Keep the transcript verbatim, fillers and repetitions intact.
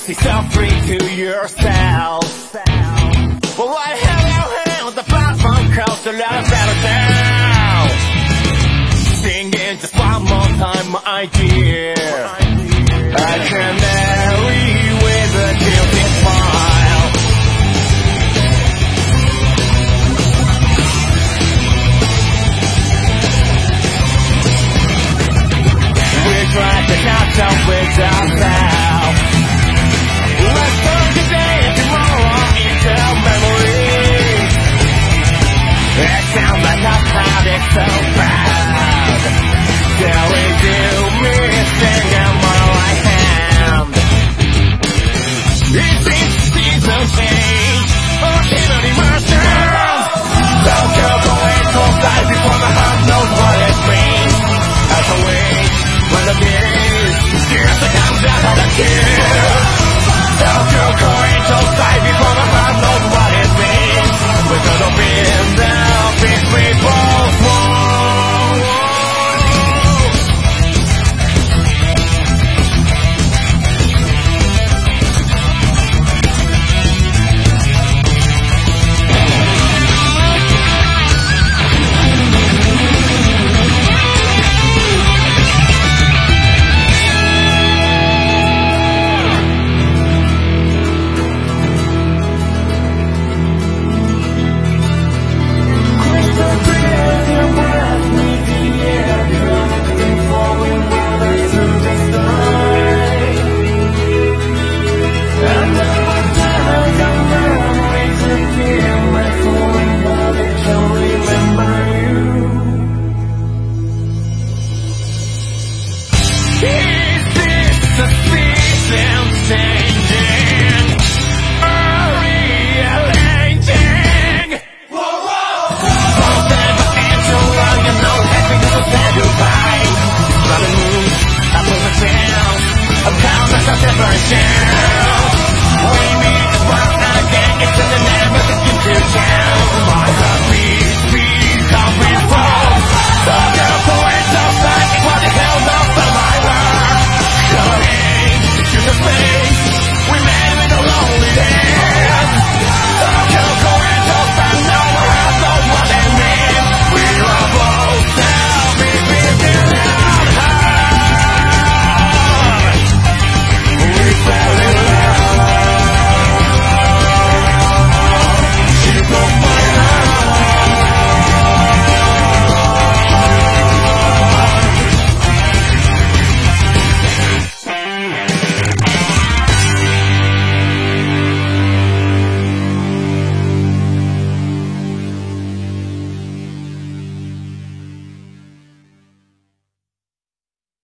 stay so free to yourself. Well, what the hell you hand the platform close to let us settle down. Singing just one more time, my dear. I can marry with a guilty smile. We try to catch up with ourselves. Let's turn today and tomorrow into memories. It sounds like a habit so bad.